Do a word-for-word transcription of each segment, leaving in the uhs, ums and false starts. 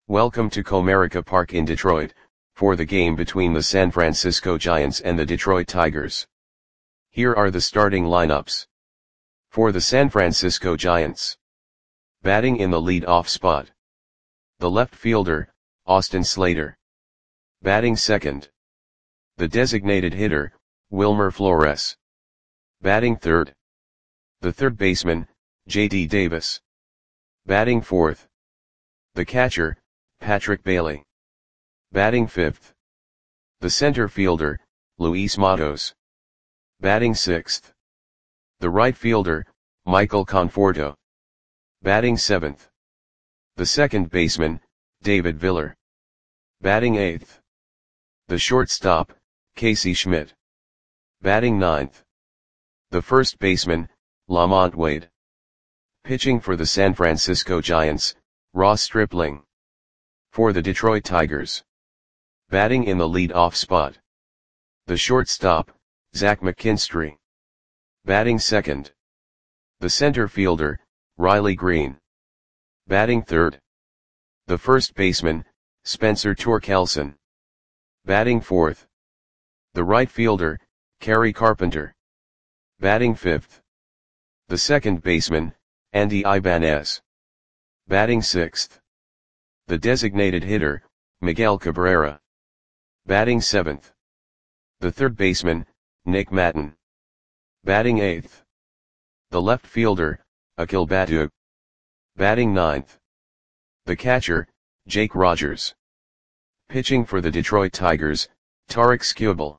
Welcome to Comerica Park in Detroit, for the game between the San Francisco Giants and the Detroit Tigers. Here are the starting lineups. For the San Francisco Giants. Batting in the lead-off spot. The left fielder, Austin Slater. Batting second. The designated hitter, Wilmer Flores. Batting third. The third baseman, J D Davis. Batting fourth. The catcher, Patrick Bailey. Batting fifth. The center fielder, Luis Matos. Batting sixth. The right fielder, Michael Conforto. Batting seventh. The second baseman, David Viller. Batting eighth. The shortstop, Casey Schmidt. Batting ninth. The first baseman, Lamont Wade. Pitching for the San Francisco Giants, Ross Stripling. For the Detroit Tigers. Batting in the lead-off spot. The shortstop, Zach McKinstry. Batting second. The center fielder, Riley Green. Batting third. The first baseman, Spencer Torkelson. Batting fourth. The right fielder, Kerry Carpenter. Batting fifth. The second baseman, Andy Ibanez. Batting sixth. The designated hitter, Miguel Cabrera. Batting seventh. The third baseman, Nick Maton. Batting eighth. The left fielder, Akil Baddoo. Batting ninth. The catcher, Jake Rogers. Pitching for the Detroit Tigers, Tarik Skubal.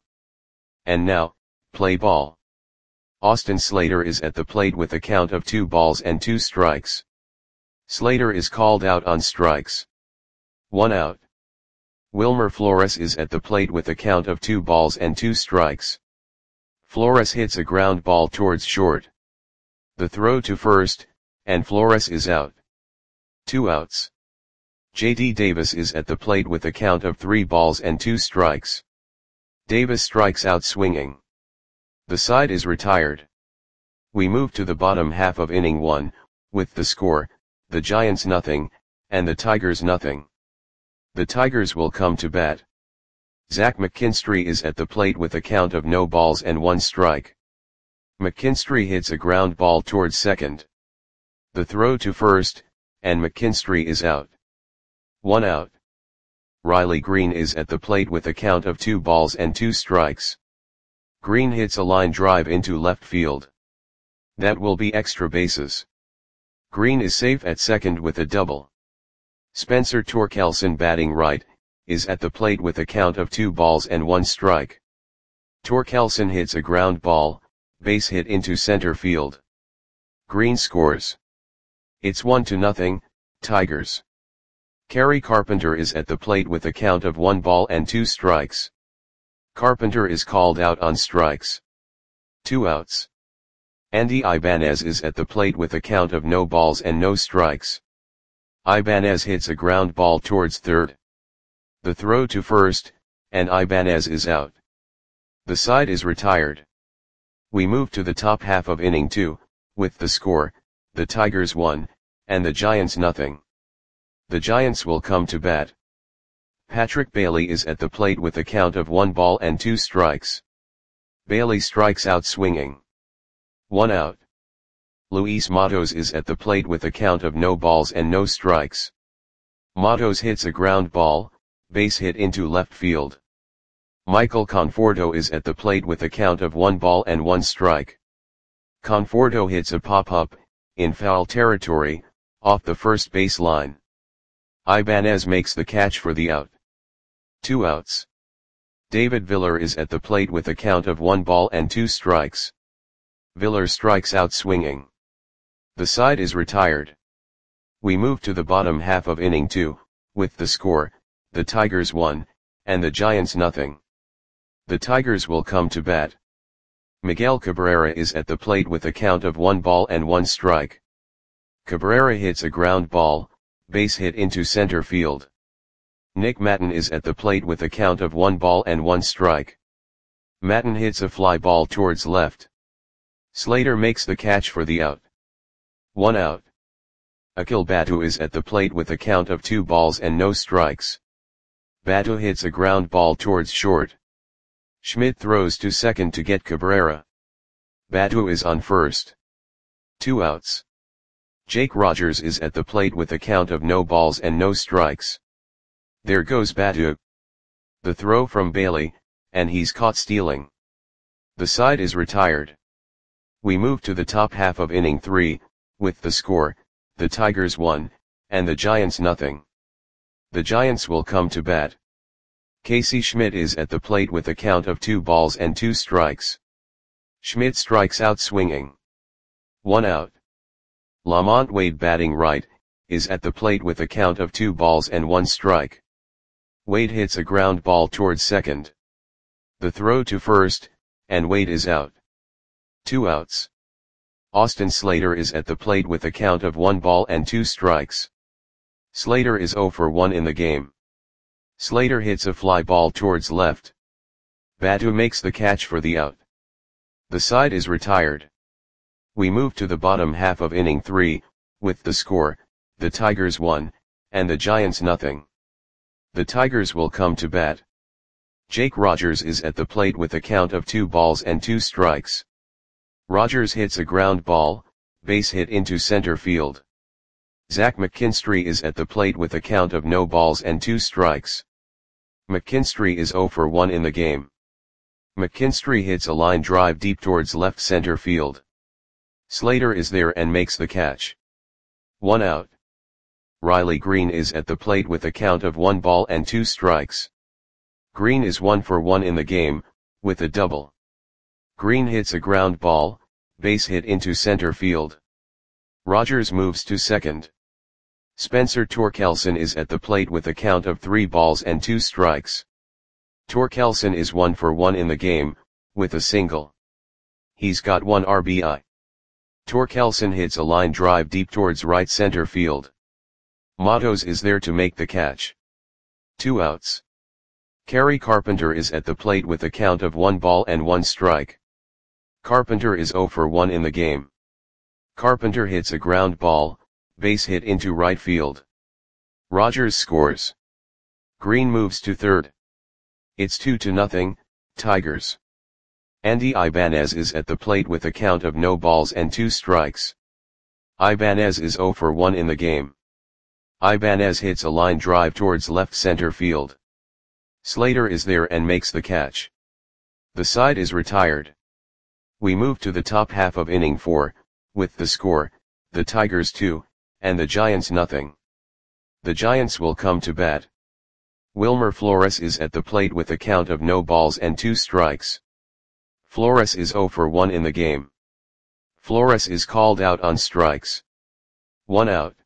And now, play ball. Austin Slater is at the plate with a count of two balls and two strikes. Slater is called out on strikes. One out. Wilmer Flores is at the plate with a count of two balls and two strikes. Flores hits a ground ball towards short. The throw to first, and Flores is out. Two outs. J D Davis is at the plate with a count of three balls and two strikes. Davis strikes out swinging. The side is retired. We move to the bottom half of inning one, with the score, the Giants nothing, and the Tigers nothing. The Tigers will come to bat. Zach McKinstry is at the plate with a count of no balls and one strike. McKinstry hits a ground ball towards second. The throw to first, and McKinstry is out. One out. Riley Green is at the plate with a count of two balls and two strikes. Green hits a line drive into left field. That will be extra bases. Green is safe at second with a double. Spencer Torkelson, batting right, is at the plate with a count of two balls and one strike. Torkelson hits a ground ball, base hit into center field. Green scores. It's one to nothing, Tigers. Kerry Carpenter is at the plate with a count of one ball and two strikes. Carpenter is called out on strikes. Two outs. Andy Ibanez is at the plate with a count of no balls and no strikes. Ibanez hits a ground ball towards third. The throw to first, and Ibanez is out. The side is retired. We move to the top half of inning two, with the score, the Tigers one, and the Giants nothing. The Giants will come to bat. Patrick Bailey is at the plate with a count of one ball and two strikes. Bailey strikes out swinging. One out. Luis Matos is at the plate with a count of no balls and no strikes. Matos hits a ground ball, base hit into left field. Michael Conforto is at the plate with a count of one ball and one strike. Conforto hits a pop-up, in foul territory, off the first base line. Ibanez makes the catch for the out. Two outs. David Viller is at the plate with a count of one ball and two strikes. Viller strikes out swinging. The side is retired. We move to the bottom half of inning two, with the score, the Tigers one, and the Giants nothing. The Tigers will come to bat. Miguel Cabrera is at the plate with a count of one ball and one strike. Cabrera hits a ground ball, base hit into center field. Nick Maton is at the plate with a count of one ball and one strike. Maton hits a fly ball towards left. Slater makes the catch for the out. One out. Akhil Batu is at the plate with a count of two balls and no strikes. Batu hits a ground ball towards short. Schmidt throws to second to get Cabrera. Batu is on first. Two outs. Jake Rogers is at the plate with a count of no balls and no strikes. There goes Batu. The throw from Bailey, and he's caught stealing. The side is retired. We move to the top half of inning three, with the score, the Tigers one, and the Giants nothing. The Giants will come to bat. Casey Schmidt is at the plate with a count of two balls and two strikes. Schmidt strikes out swinging. One out. Lamont Wade, batting right, is at the plate with a count of two balls and one strike. Wade hits a ground ball towards second. The throw to first, and Wade is out. Two outs. Austin Slater is at the plate with a count of one ball and two strikes. Slater is oh for one in the game. Slater hits a fly ball towards left. Batu makes the catch for the out. The side is retired. We move to the bottom half of inning three, with the score, the Tigers one, and the Giants nothing. The Tigers will come to bat. Jake Rogers is at the plate with a count of two balls and two strikes. Rogers hits a ground ball, base hit into center field. Zach McKinstry is at the plate with a count of no balls and two strikes. McKinstry is oh for one in the game. McKinstry hits a line drive deep towards left center field. Slater is there and makes the catch. One out. Riley Green is at the plate with a count of one ball and two strikes. Green is one for one in the game, with a double. Green hits a ground ball, base hit into center field. Rogers moves to second. Spencer Torkelson is at the plate with a count of three balls and two strikes. Torkelson is one for one in the game, with a single. He's got one R B I. Torkelson hits a line drive deep towards right center field. Matos is there to make the catch. Two outs. Kerry Carpenter is at the plate with a count of one ball and one strike. Carpenter is oh for one in the game. Carpenter hits a ground ball, base hit into right field. Rogers scores. Green moves to third. It's two to nothing, Tigers. Andy Ibanez is at the plate with a count of no balls and two strikes. Ibanez is oh for one in the game. Ibanez hits a line drive towards left center field. Slater is there and makes the catch. The side is retired. We move to the top half of inning four, with the score, the Tigers two, and the Giants nothing. The Giants will come to bat. Wilmer Flores is at the plate with a count of no balls and two strikes. Flores is oh for one in the game. Flores is called out on strikes. One out.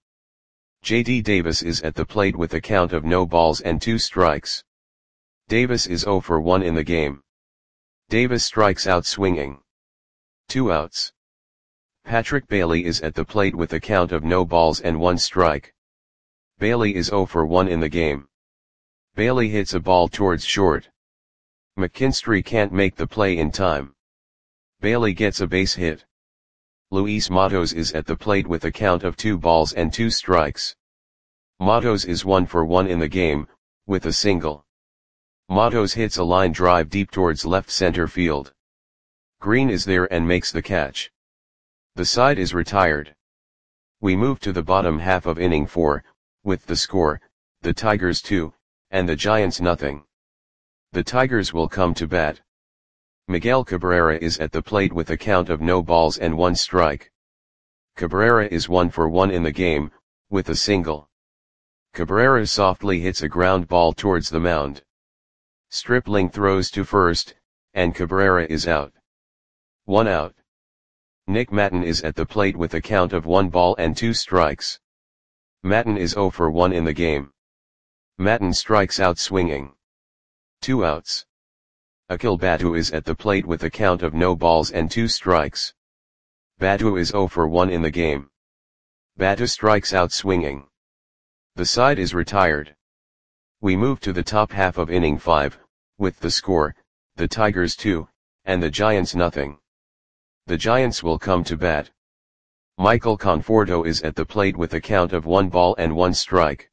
J D Davis is at the plate with a count of no balls and two strikes. Davis is oh for one in the game. Davis strikes out swinging. Two outs. Patrick Bailey is at the plate with a count of no balls and one strike. Bailey is oh for one in the game. Bailey hits a ball towards short. McKinstry can't make the play in time. Bailey gets a base hit. Luis Matos is at the plate with a count of two balls and two strikes. Matos is one for one in the game, with a single. Matos hits a line drive deep towards left center field. Green is there and makes the catch. The side is retired. We move to the bottom half of inning four, with the score, the Tigers two, and the Giants nothing. The Tigers will come to bat. Miguel Cabrera is at the plate with a count of no balls and one strike. Cabrera is one for one in the game, with a single. Cabrera softly hits a ground ball towards the mound. Stripling throws to first, and Cabrera is out. One out. Nick Matten is at the plate with a count of one ball and two strikes. Matten is oh for one in the game. Matten strikes out swinging. Two outs. Akhil Batu is at the plate with a count of no balls and two strikes. Batu is oh for one in the game. Batu strikes out swinging. The side is retired. We move to the top half of inning five, with the score, the Tigers two, and the Giants nothing. The Giants will come to bat. Michael Conforto is at the plate with a count of one ball and one strike.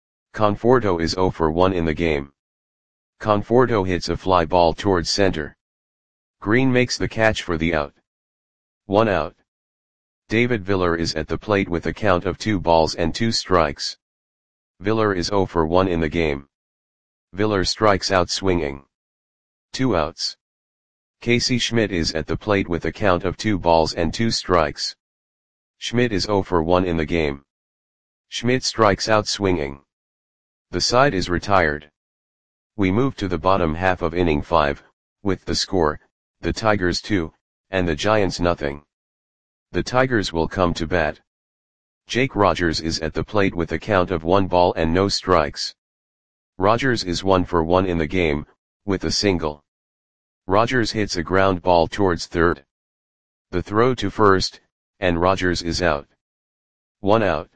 Conforto is zero for one in the game. Conforto hits a fly ball towards center. Green makes the catch for the out. One out. David Villar is at the plate with a count of two balls and two strikes. Villar is zero for one in the game. Villar strikes out swinging. Two outs. Casey Schmidt is at the plate with a count of two balls and two strikes. Schmidt is zero for one in the game. Schmidt strikes out swinging. The side is retired. We move to the bottom half of inning five, with the score, the Tigers two, and the Giants nothing. The Tigers will come to bat. Jake Rogers is at the plate with a count of one ball and no strikes. Rogers is one for one in the game, with a single. Rogers hits a ground ball towards third. The throw to first, and Rogers is out. One out.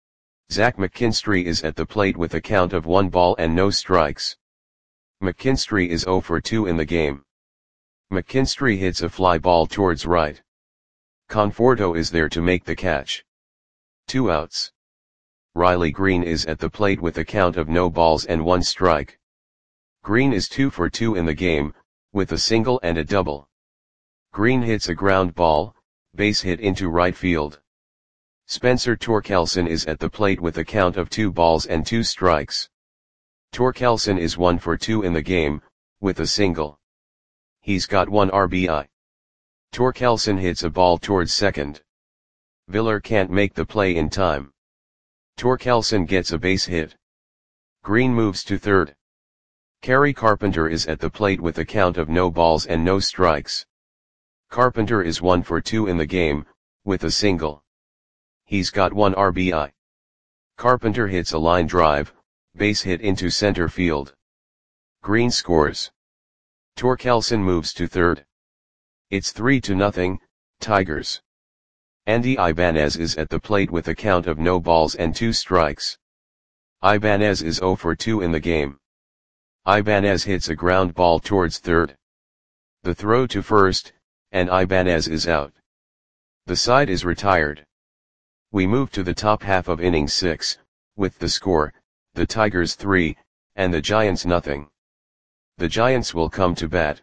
Zach McKinstry is at the plate with a count of one ball and no strikes. McKinstry is zero for two in the game. McKinstry hits a fly ball towards right. Conforto is there to make the catch. Two outs. Riley Green is at the plate with a count of no balls and one strike. Green is two for two in the game, with a single and a double. Green hits a ground ball, base hit into right field. Spencer Torkelson is at the plate with a count of two balls and two strikes. Torkelson is one for two in the game, with a single. He's got one R B I. Torkelson hits a ball towards second. Villar can't make the play in time. Torkelson gets a base hit. Green moves to third. Kerry Carpenter is at the plate with a count of no balls and no strikes. Carpenter is one for two in the game, with a single. He's got one R B I. Carpenter hits a line drive, base hit into center field. Green scores. Torkelson moves to third. It's three to nothing, Tigers. Andy Ibanez is at the plate with a count of no balls and two strikes. Ibanez is zero for two in the game. Ibanez hits a ground ball towards third. The throw to first, and Ibanez is out. The side is retired. We move to the top half of inning six, with the score, the Tigers three, and the Giants nothing. The Giants will come to bat.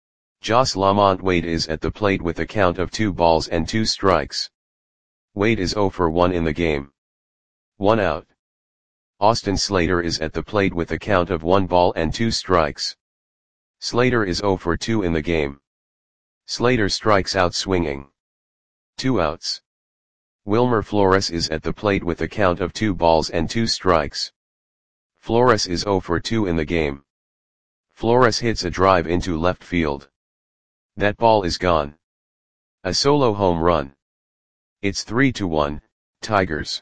Joss Lamont Wade is at the plate with a count of two balls and two strikes. Wade is zero for one in the game. One out. Austin Slater is at the plate with a count of one ball and two strikes. Slater is zero for two in the game. Slater strikes out swinging. Two outs. Wilmer Flores is at the plate with a count of two balls and two strikes. Flores is zero for two in the game. Flores hits a drive into left field. That ball is gone. A solo home run. It's three to one, Tigers.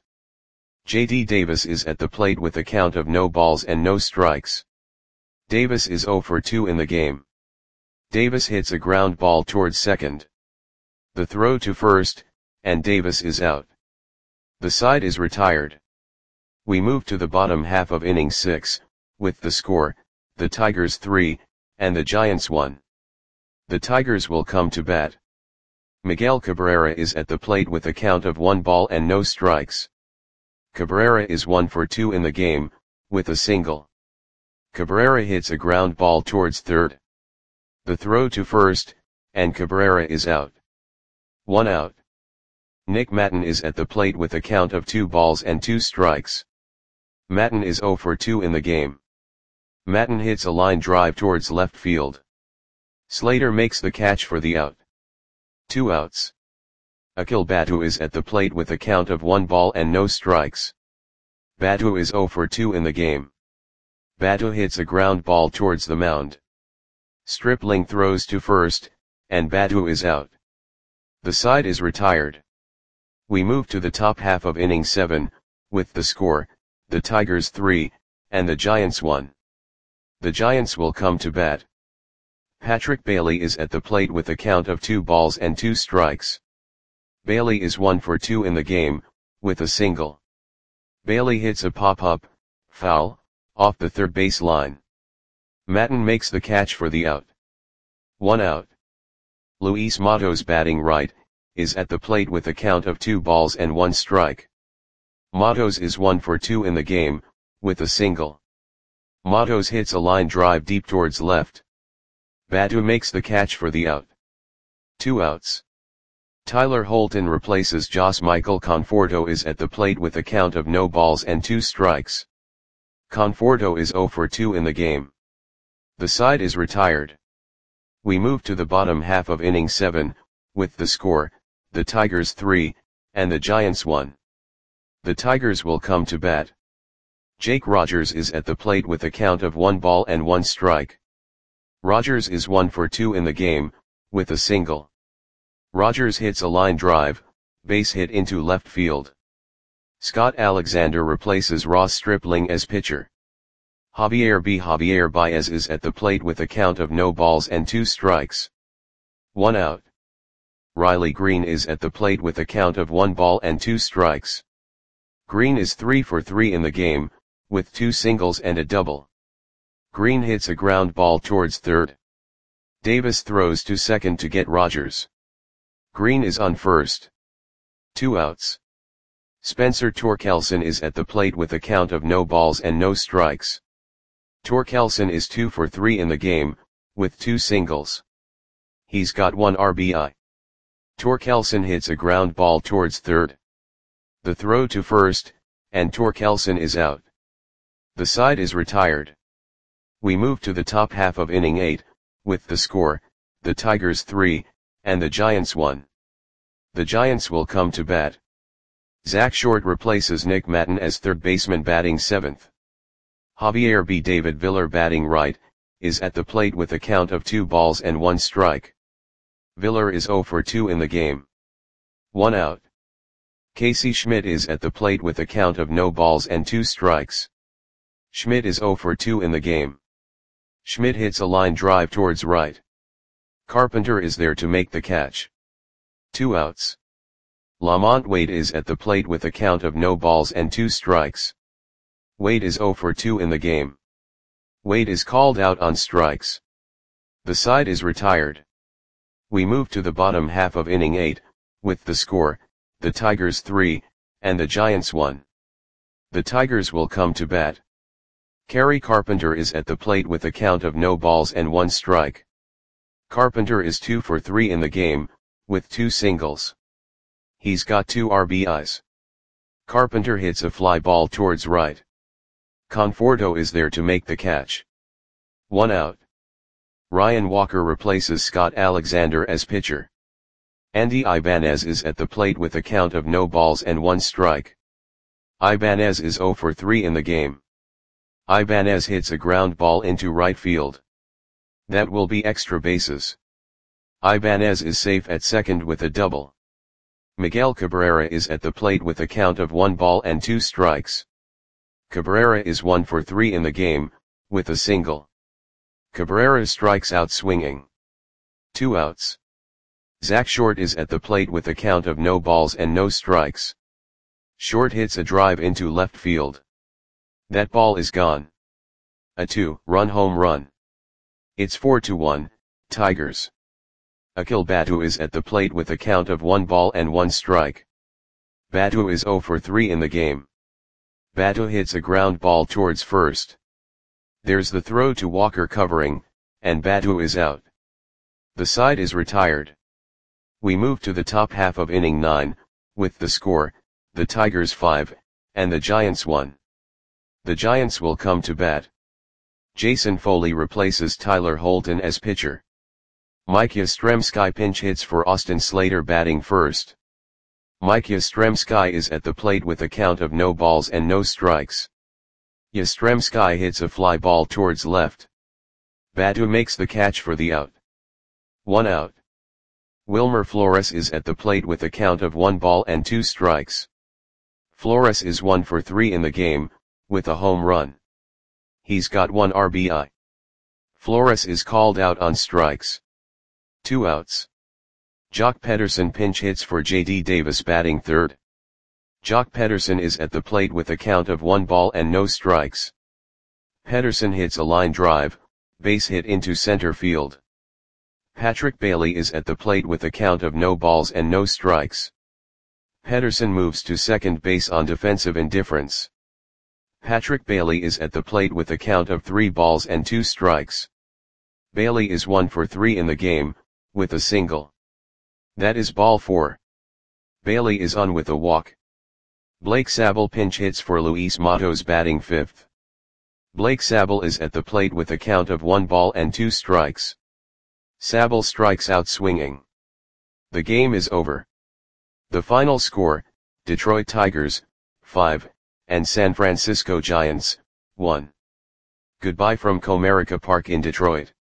J D Davis is at the plate with a count of no balls and no strikes. Davis is zero for two in the game. Davis hits a ground ball towards second. The throw to first, and Davis is out. The side is retired. We move to the bottom half of inning six, with the score, the Tigers three, and the Giants one. The Tigers will come to bat. Miguel Cabrera is at the plate with a count of one ball and no strikes. Cabrera is one for two in the game, with a single. Cabrera hits a ground ball towards third. The throw to first, and Cabrera is out. One out. Nick Maton is at the plate with a count of two balls and two strikes. Maton is zero for two in the game. Maton hits a line drive towards left field. Slater makes the catch for the out. Two outs. Akil Batu is at the plate with a count of one ball and no strikes. Batu is zero for two in the game. Batu hits a ground ball towards the mound. Stripling throws to first, and Batu is out. The side is retired. We move to the top half of inning seven, with the score, the Tigers three, and the Giants one. The Giants will come to bat. Patrick Bailey is at the plate with a count of two balls and two strikes. Bailey is one for two in the game, with a single. Bailey hits a pop-up, foul, off the third base line. Maton makes the catch for the out. One out. Luis Matos batting right, is at the plate with a count of two balls and one strike. Matos is one for two in the game, with a single. Matos hits a line drive deep towards left. Batu makes the catch for the out. Two outs. Tyler Holton replaces Jos Michael Conforto is at the plate with a count of no balls and two strikes. Conforto is zero for two in the game. The side is retired. We move to the bottom half of inning seven, with the score, the Tigers three, and the Giants one. The Tigers will come to bat. Jake Rogers is at the plate with a count of one ball and one strike. Rogers is one for two in the game, with a single. Rogers hits a line drive, base hit into left field. Scott Alexander replaces Ross Stripling as pitcher. Javier B. Javier Baez is at the plate with a count of no balls and two strikes. One out. Riley Green is at the plate with a count of one ball and two strikes. Green is three for three in the game, with two singles and a double. Green hits a ground ball towards third. Davis throws to second to get Rogers. Green is on first. Two outs. Spencer Torkelson is at the plate with a count of no balls and no strikes. Torkelson is two for three in the game, with two singles. He's got one R B I. Torkelson hits a ground ball towards third. The throw to first, and Torkelson is out. The side is retired. We move to the top half of inning eight, with the score, the Tigers three, and the Giants one. The Giants will come to bat. Zach Short replaces Nick Maton as third baseman batting seventh. Javier B. David Viller batting right, is at the plate with a count of two balls and one strike. Viller is zero for two in the game. One out. Casey Schmidt is at the plate with a count of no balls and two strikes. Schmidt is zero for two in the game. Schmidt hits a line drive towards right. Carpenter is there to make the catch. Two outs. Lamont Wade is at the plate with a count of no balls and two strikes. Wade is zero for two in the game. Wade is called out on strikes. The side is retired. We move to the bottom half of inning eight, with the score, the Tigers three, and the Giants one. The Tigers will come to bat. Kerry Carpenter is at the plate with a count of no balls and one strike. Carpenter is two for three in the game, with two singles. He's got two R B Is. Carpenter hits a fly ball towards right. Conforto is there to make the catch. One out. Ryan Walker replaces Scott Alexander as pitcher. Andy Ibanez is at the plate with a count of no balls and one strike. Ibanez is zero for three in the game. Ibanez hits a ground ball into right field. That will be extra bases. Ibanez is safe at second with a double. Miguel Cabrera is at the plate with a count of one ball and two strikes. Cabrera is one for three in the game, with a single. Cabrera strikes out swinging. Two outs. Zach Short is at the plate with a count of no balls and no strikes. Short hits a drive into left field. That ball is gone. A two-run home run. It's four to one, Tigers. Akil Batu is at the plate with a count of one ball and one strike. Batu is zero for three in the game. Batu hits a ground ball towards first. There's the throw to Walker covering, and Batu is out. The side is retired. We move to the top half of inning nine, with the score, the Tigers five, and the Giants one. The Giants will come to bat. Jason Foley replaces Tyler Holton as pitcher. Mike Yastrzemski pinch hits for Austin Slater batting first. Mike Yastrzemski is at the plate with a count of no balls and no strikes. Yastrzemski hits a fly ball towards left. Batu makes the catch for the out. One out. Wilmer Flores is at the plate with a count of one ball and two strikes. Flores is one for three in the game, with a home run. He's got one R B I. Flores is called out on strikes. Two outs. Jock Pederson pinch hits for J D Davis batting third. Jock Pederson is at the plate with a count of one ball and no strikes. Pederson hits a line drive, base hit into center field. Patrick Bailey is at the plate with a count of no balls and no strikes. Pederson moves to second base on defensive indifference. Patrick Bailey is at the plate with a count of three balls and two strikes. Bailey is one for three in the game, with a single. That is ball four. Bailey is on with a walk. Blake Sabol pinch hits for Luis Matos batting fifth. Blake Sabol is at the plate with a count of one ball and two strikes. Sabol strikes out swinging. The game is over. The final score, Detroit Tigers, five, and San Francisco Giants, one. Goodbye from Comerica Park in Detroit.